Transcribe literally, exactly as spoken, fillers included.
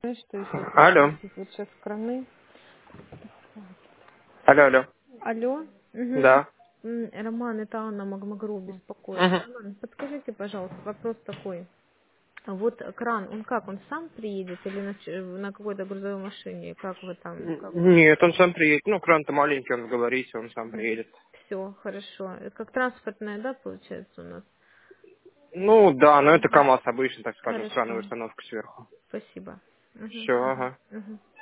Что еще Алло. спросить? Вот сейчас краны. Алло, алло. Алло. Угу. Да. Роман, это Анна Магмагру беспокоит. Мгм. Роман, подскажите, пожалуйста, вопрос такой. Вот кран, он как, он сам приедет или на, ч- на какой-то грузовой машине? Как вы там, как? Нет, он сам приедет. Ну, кран-то маленький, он говорит, он сам приедет. Все, хорошо. Это как транспортная, да, получается у нас? Ну, да, но это КамАЗ обычно, так скажем, странная Хорошо. установка сверху. Спасибо. Угу, Все, угу, ага. угу.